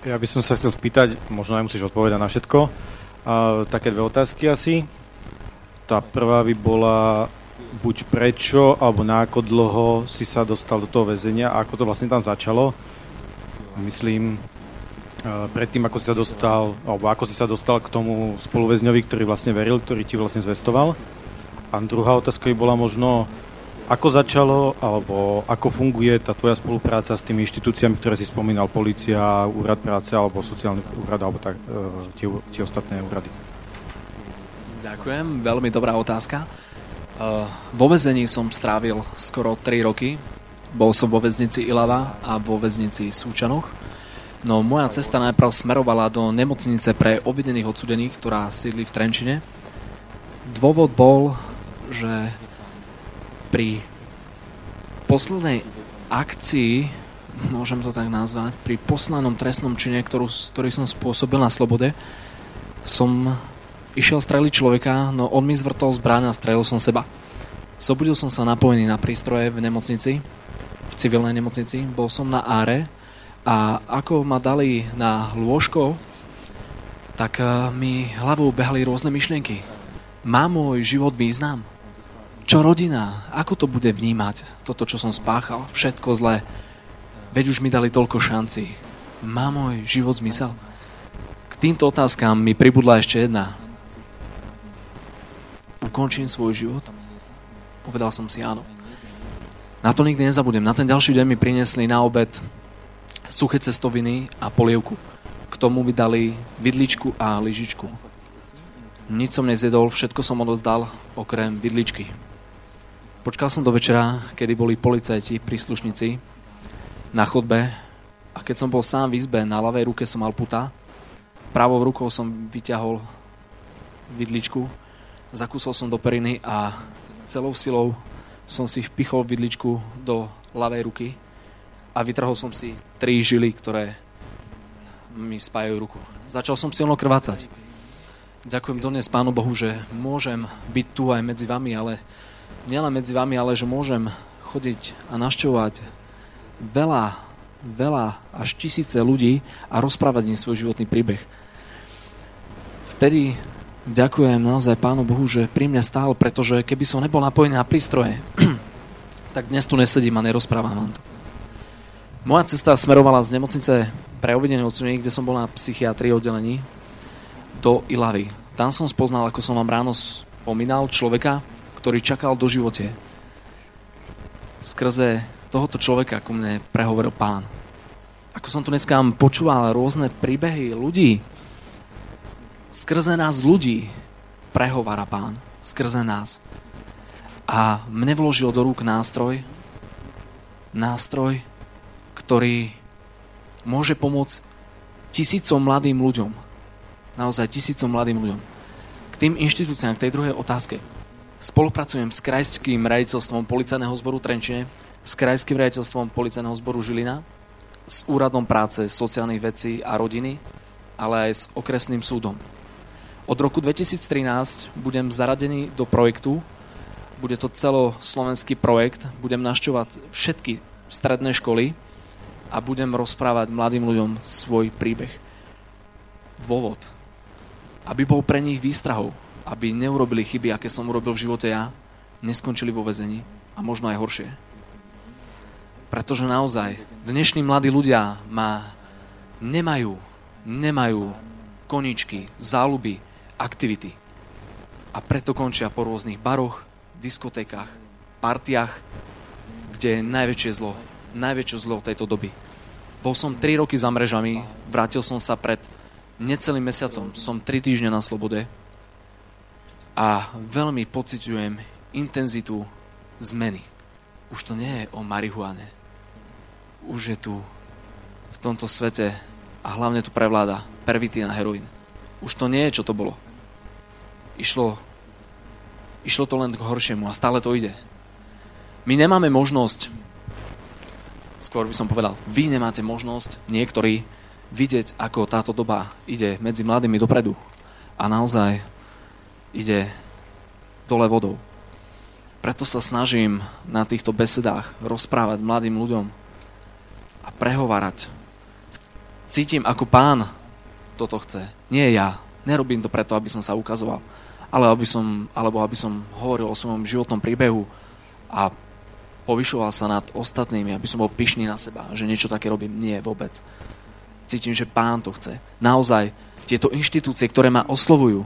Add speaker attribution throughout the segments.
Speaker 1: Ja by som sa chcel spýtať, možno nemusíš odpovedať na všetko, také dve otázky asi. Tá prvá by bola, buď prečo, alebo na ako dlho si sa dostal do toho väzenia a ako to vlastne tam začalo. Myslím, predtým, ako si sa dostal, alebo ako si sa dostal k tomu spoluväzňovi, ktorý vlastne veril, ktorý ti vlastne zvestoval. A druhá otázka by bola možno, ako začalo, alebo ako funguje tá tvoja spolupráca s tými inštitúciami, ktoré si spomínal, polícia, úrad práce, alebo sociálny úrad, alebo tak, tie ostatné úrady?
Speaker 2: Ďakujem, veľmi dobrá otázka. Vo väzení som strávil skoro 3 roky. Bol som vo väznici Ilava a vo väznici Súčanoch. No moja cesta najprv smerovala do nemocnice pre obvinených odsudených, ktorá sídli v Trenčine. Dôvod bol, že pri poslednej akcii, môžem to tak nazvať, pri poslanom trestnom čine, ktorý som spôsobil na slobode, som išiel streliť človeka, no on mi zvrtol zbraň a strelil som seba. Zobudil som sa napojený na prístroje v nemocnici, v civilnej nemocnici, bol som na áre a ako ma dali na lôžko, tak mi hlavou behali rôzne myšlienky. Má môj život význam? Čo rodina? Ako to bude vnímať? Toto, čo som spáchal? Všetko zlé. Veď už mi dali toľko šancí. Má môj život zmysel? K týmto otázkam mi pribudla ešte jedna. Ukončím svoj život? Povedal som si áno. Na to nikdy nezabudem. Na ten ďalší deň mi priniesli na obed suché cestoviny a polievku. K tomu mi dali vidličku a lyžičku. Nič som nezjedol, všetko som odozdal, okrem vidličky. Počkal som do večera, kedy boli policajti, príslušníci na chodbe a keď som bol sám v izbe, na ľavej ruke som mal puta, pravou rukou som vyťahol vidličku, zakúsol som do periny a celou silou som si vpichol vidličku do ľavej ruky a vytrhol som si 3 žily, ktoré mi spájajú ruku. Začal som silno krvácať. Ďakujem dodnes Pánu Bohu, že môžem byť tu aj medzi vami, ale nielen medzi vami, ale že môžem chodiť a navštevovať veľa až tisíce ľudí a rozprávať im svoj životný príbeh. Vtedy ďakujem naozaj Pánu Bohu, že pri mne stál, pretože keby som nebol napojený na prístroje, tak dnes tu nesedím a nerozprávam vám to. Moja cesta smerovala z nemocnice pre obvinených odsudených, kde som bol na psychiatrii oddelení, do Ilavy. Tam som spoznal, ako som vám ráno spomínal, človeka, ktorý čakal do živote. Skrze tohoto človeka ku mne prehovoril Pán. Ako som tu dneska počúval rôzne príbehy ľudí, skrze nás ľudí prehovára Pán. Skrze nás. A mne vložil do rúk nástroj, ktorý môže pomôcť tisícom mladým ľuďom. Naozaj tisícom mladým ľuďom. K tým inštitúciám, k tej druhej otázke. Spolupracujem s Krajským riaditeľstvom Policajného zboru Trenčine, s Krajským riaditeľstvom Policajného zboru Žilina, s Úradom práce, sociálnych vecí a rodiny, ale aj s okresným súdom. Od roku 2013 budem zaradený do projektu. Bude to celoslovenský projekt. Budem navštevovať všetky stredné školy a budem rozprávať mladým ľuďom svoj príbeh. Dôvod. Aby bol pre nich výstrahou, aby neurobili chyby, aké som urobil v živote ja, neskončili vo väzení a možno aj horšie. Pretože naozaj dnešní mladí ľudia nemajú koníčky, záľuby, aktivity. A preto končia po rôznych baroch, diskotékach, partiách, kde je najväčšie zlo tejto doby. Bol som 3 roky za mrežami, vrátil som sa pred necelým mesiacom, som 3 týždne na slobode a veľmi pociťujem intenzitu zmeny. Už to nie je o marihuane. Už je tu v tomto svete a hlavne tu prevláda pervitín a heroín. Už to nie je, čo to bolo. Išlo to len k horšiemu a stále to ide. My nemáme možnosť, skôr by som povedal, vy nemáte možnosť, niektorí, vidieť, ako táto doba ide medzi mladými dopredu a naozaj ide dole vodou. Preto sa snažím na týchto besedách rozprávať mladým ľuďom a prehovárať Cítim, ako Pán toto chce. Nie ja. Nerobím to preto, aby som sa ukazoval, alebo aby som hovoril o svojom životnom príbehu a povyšoval sa nad ostatnými, aby som bol pyšný na seba, že niečo také robím. Nie, vôbec. Cítim, že Pán to chce. Naozaj, tieto inštitúcie, ktoré ma oslovujú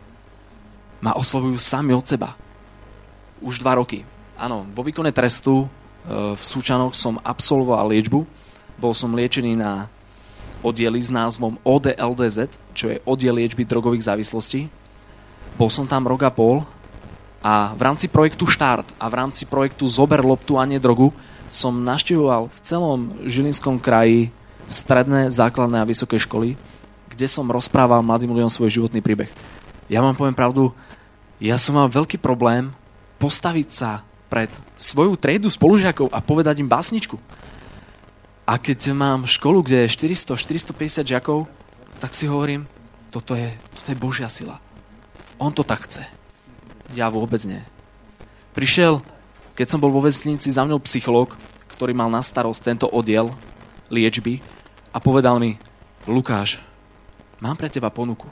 Speaker 2: sami od seba. Už 2 roky. Áno, vo výkone trestu v Súčanoch som absolvoval liečbu. Bol som liečený na oddieli s názvom ODLDZ, čo je oddiel liečby drogových závislostí. Bol som tam 1,5 roka a v rámci projektu Štart a v rámci projektu Zober loptu a nie drogu som navštevoval v celom Žilinskom kraji stredné, základné a vysoké školy, kde som rozprával mladým ľuďom svoj životný príbeh. Ja vám poviem pravdu, ja som mal veľký problém postaviť sa pred svoju triedu spolužiakov a povedať im básničku. A keď mám školu, kde je 400-450 žiakov, tak si hovorím, toto je Božia sila. On to tak chce. Ja vôbec nie. Prišiel, keď som bol vo väznici, za mnou psychológ, ktorý mal na starosť tento oddiel liečby a povedal mi, Lukáš, mám pre teba ponuku.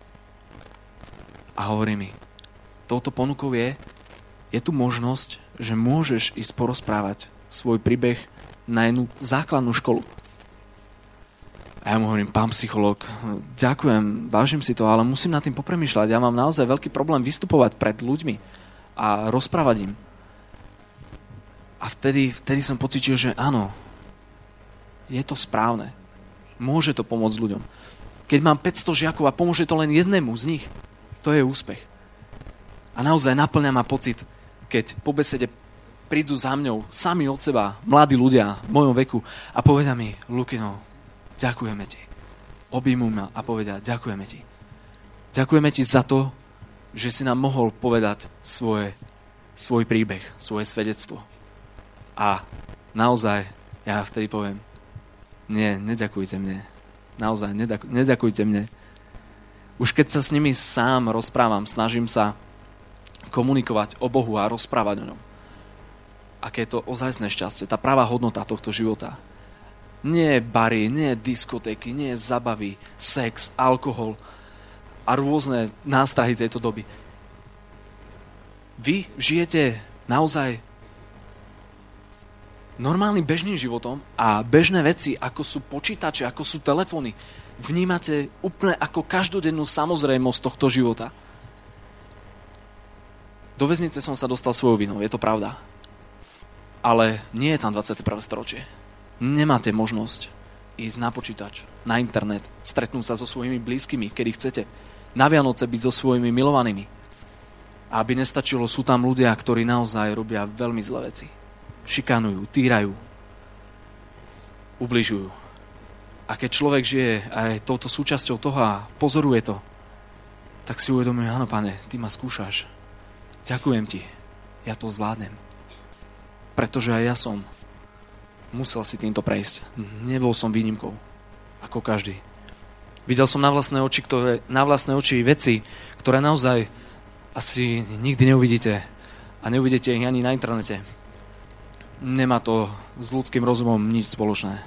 Speaker 2: A hovorí mi, touto ponukou je tu možnosť, že môžeš ísť porozprávať svoj príbeh na jednu základnú školu. A ja mu hovorím, pán psychológ, ďakujem, vážim si to, ale musím nad tým popremýšľať. Ja mám naozaj veľký problém vystupovať pred ľuďmi a rozprávať im. A vtedy som pocítil, že áno, je to správne. Môže to pomôcť ľuďom. Keď mám 500 žiakov a pomôže to len jednému z nich, to je úspech. A naozaj naplňa ma pocit, keď po besede prídu za mňou sami od seba mladí ľudia v mojom veku a povedia mi, Lukino, ďakujeme ti. Objímu ma a povedia, ďakujeme ti. Ďakujeme ti za to, že si nám mohol povedať svoj príbeh, svoje svedectvo. A naozaj, ja vtedy poviem, nie, neďakujte mne. Naozaj, neďakujte mne. Už keď sa s nimi sám rozprávam, snažím sa komunikovať o Bohu a rozprávať o ňom. Aké je to ozajstné šťastie, tá pravá hodnota tohto života. Nie bary, nie diskotéky, nie zabavy, sex, alkohol a rôzne nástrahy tejto doby. Vy žijete naozaj normálnym bežným životom a bežné veci, ako sú počítače, ako sú telefóny, vnímate úplne ako každodennú samozrejmosť tohto života. Do väznice som sa dostal svojou vinou, je to pravda. Ale nie je tam 21. storočie. Nemáte možnosť ísť na počítač, na internet, stretnúť sa so svojimi blízkymi, kedy chcete. Na Vianoce byť so svojimi milovanými. A aby nestačilo, sú tam ľudia, ktorí naozaj robia veľmi zlé veci. Šikanujú, týrajú, ubližujú. A keď človek žije aj touto súčasťou toho a pozoruje to, tak si uvedomuje, áno, Pane, ty ma skúšaš. Ďakujem ti, ja to zvládnem. Pretože aj ja som musel si týmto prejsť. Nebol som výnimkou, ako každý. Videl som na vlastné oči veci, ktoré naozaj asi nikdy neuvidíte a neuvidíte ich ani na internete. Nemá to s ľudským rozumom nič spoločné.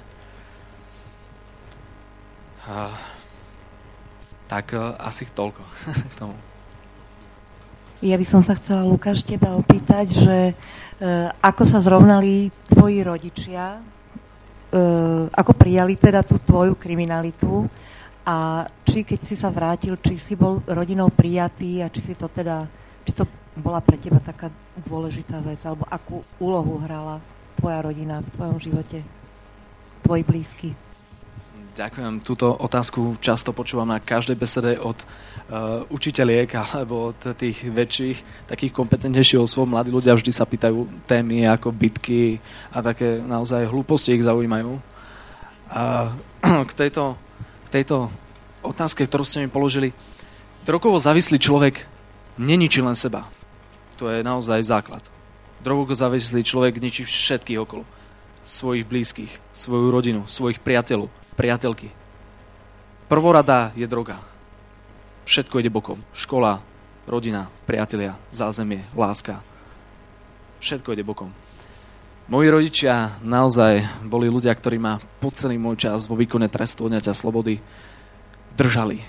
Speaker 2: Tak asi toľko k tomu.
Speaker 3: Ja by som sa chcela, Lukáš, teba opýtať, že ako sa zrovnali tvoji rodičia, ako prijali teda tú tvoju kriminalitu a či keď si sa vrátil, či si bol rodinou prijatý a či to bola pre teba taká dôležitá vec, alebo akú úlohu hrala tvoja rodina v tvojom živote, tvoji blízky.
Speaker 2: Ďakujem. Túto otázku často počúvam na každej besede od učiteľiek alebo od tých väčších, takých kompetentnejších osôb. Mladí ľudia vždy sa pýtajú témy ako bitky a také naozaj hlúposti ich zaujímajú. A k tejto otázke, ktorú ste mi položili, drogovo závislý človek neničí len seba. To je naozaj základ. Drogovo závislý človek ničí všetkých okolo. Svojich blízkych, svoju rodinu, svojich priateľov, priateľky. Prvorada je droga. Všetko ide bokom. Škola, rodina, priatelia, zázemie, láska. Všetko ide bokom. Moji rodičia naozaj boli ľudia, ktorí ma po celý môj čas vo výkone trestu odňatia slobody držali.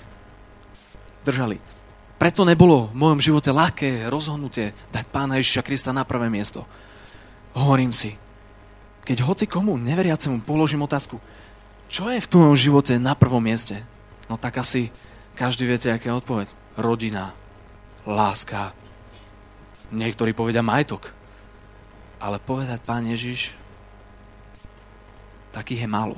Speaker 2: Preto nebolo v mojom živote ľahké rozhodnutie dať Pána Ježiša Krista na prvé miesto. Hovorím si, keď hoci komu neveriacemu položím otázku, čo je v tvojom živote na prvom mieste? No tak asi každý viete, aká je odpoveď. Rodina, láska, niektorí povedia majetok. Ale povedať Pán Ježiš, takých je málo.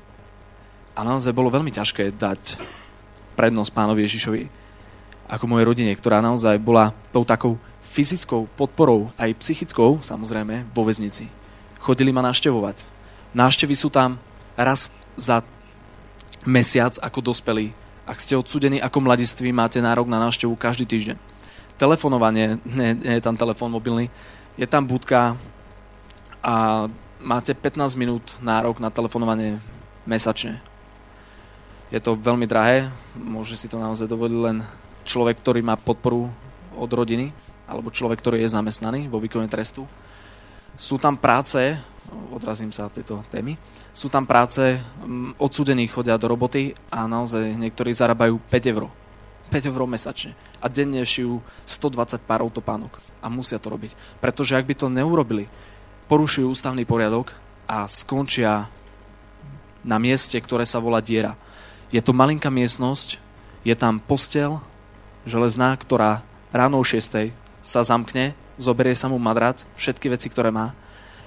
Speaker 2: A naozaj bolo veľmi ťažké dať prednosť Pánovi Ježišovi ako mojej rodine, ktorá naozaj bola tou takou fyzickou podporou, aj psychickou, samozrejme, vo väznici. Chodili ma navštevovať. Návštevy sú tam raz za mesiac ako dospelí. Ak ste odsúdení ako mladiství, máte nárok na návštevu každý týždeň. Telefonovanie, nie je tam telefón mobilný, je tam budka a máte 15 minút nárok na telefonovanie mesačne. Je to veľmi drahé, môže si to naozaj dovoliť len človek, ktorý má podporu od rodiny, alebo človek, ktorý je zamestnaný vo výkone trestu. Sú tam práce, odrazím sa od tejto témy, sú tam práce, odsúdení chodia do roboty a naozaj niektorí zarábajú 5 eur. 5 eur mesačne. A denne šijú 120 párov topánok. A musia to robiť. Pretože ak by to neurobili, porušujú ústavný poriadok a skončia na mieste, ktoré sa volá diera. Je to malinká miestnosť, je tam posteľ železná, ktorá ráno o 6:00 sa zamkne, zoberie sa mu madrac, všetky veci, ktoré má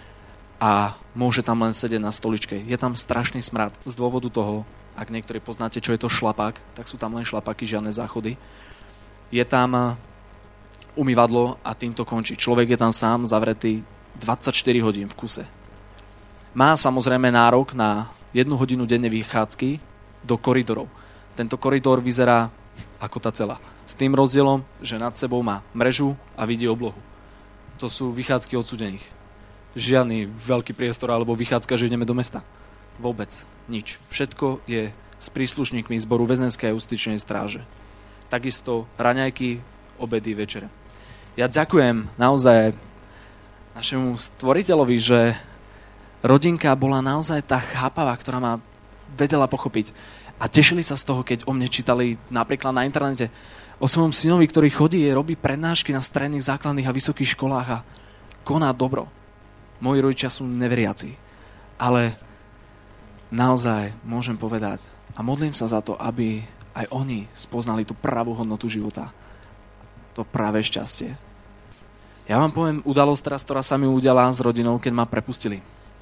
Speaker 2: a môže tam len sedieť na stoličke. Je tam strašný smrad z dôvodu toho, ak niektorí poznáte, čo je to šlapák, tak sú tam len šlapáky, žiadne záchody. Je tam umývadlo a týmto končí. Človek je tam sám zavretý 24 hodín v kuse. Má samozrejme nárok na 1 hodinu denne vychádzky do koridorov. Tento koridor vyzerá ako tá celá. S tým rozdielom, že nad sebou má mrežu a vidí oblohu. To sú vychádzky odsúdených. Žiadny veľký priestor alebo vychádzka, že ideme do mesta. Vôbec nič. Všetko je s príslušníkmi zboru väzenskej a justičnej stráže. Takisto raňajky, obedy, večere. Ja ďakujem naozaj našemu stvoriteľovi, že rodinka bola naozaj tá chápavá, ktorá ma vedela pochopiť. A tešili sa z toho, keď o mne čítali napríklad na internete o svojom synovi, ktorý chodí, robí prednášky na stredných, základných a vysokých školách a koná dobro. Moji rodičia sú neveriaci, ale naozaj môžem povedať a modlím sa za to, aby aj oni spoznali tú pravú hodnotu života. To práve šťastie. Ja vám poviem udalosť teraz, ktorá sa mi udiala s rodinou, keď ma prepustili.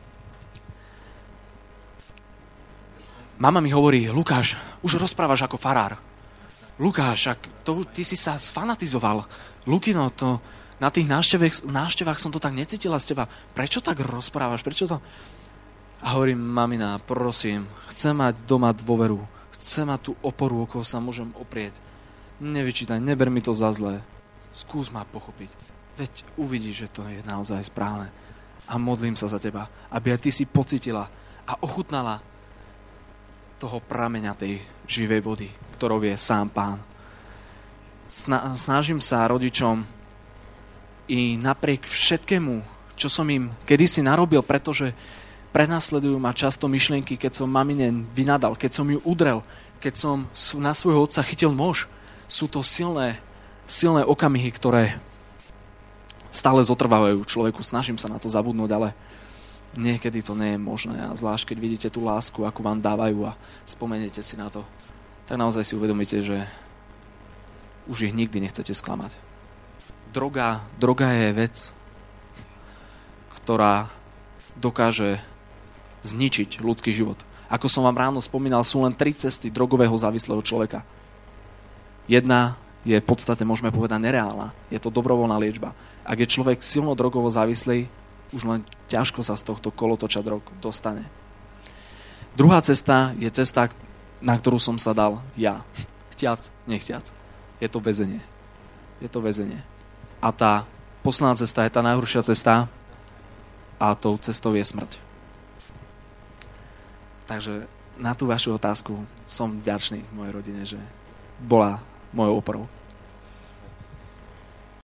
Speaker 2: Mama mi hovorí, Lukáš, už rozprávaš ako farár. Lukáš, ty si sa sfanatizoval. Lukino, to na tých návštevách som to tak necítila z teba. Prečo tak rozprávaš? Prečo to? A hovorím, mamina, prosím, chcem mať doma dôveru. Chcem mať tú oporu, o koho sa môžem oprieť. Nevyčítaj, neber mi to za zlé. Skús ma pochopiť. Veď uvidíš, že to je naozaj správne. A modlím sa za teba, aby aj ty si pocitila a ochutnala toho prameňa tej živej vody, ktorou je sám Pán. Snažím sa rodičom i napriek všetkému, čo som im kedysi narobil, pretože prenasledujú ma často myšlienky, keď som mamine vynadal, keď som ju udrel, keď som na svojho otca chytil nôž. Sú to silné okamihy, ktoré stále zotrvávajú človeku. Snažím sa na to zabudnúť, ale niekedy to nie je možné. A zvlášť, keď vidíte tú lásku, akú vám dávajú a spomeniete si na to, tak naozaj si uvedomíte, že už ich nikdy nechcete sklamať. Droga je vec, ktorá dokáže zničiť ľudský život. Ako som vám ráno spomínal, sú len 3 cesty drogového závislého človeka. Jedna je v podstate, môžeme povedať, nereálna. Je to dobrovoľná liečba. Ak je človek silno drogovo závislý, už len ťažko sa z tohto kolotoča drog dostane. Druhá cesta je cesta, na ktorú som sa dal ja. Chtiac, nechtiac. Je to väzenie. A tá posledná cesta je tá najhoršia cesta a tou cestou je smrť. Takže na tú vašu otázku som vďačný mojej rodine, že bola mojou oporou.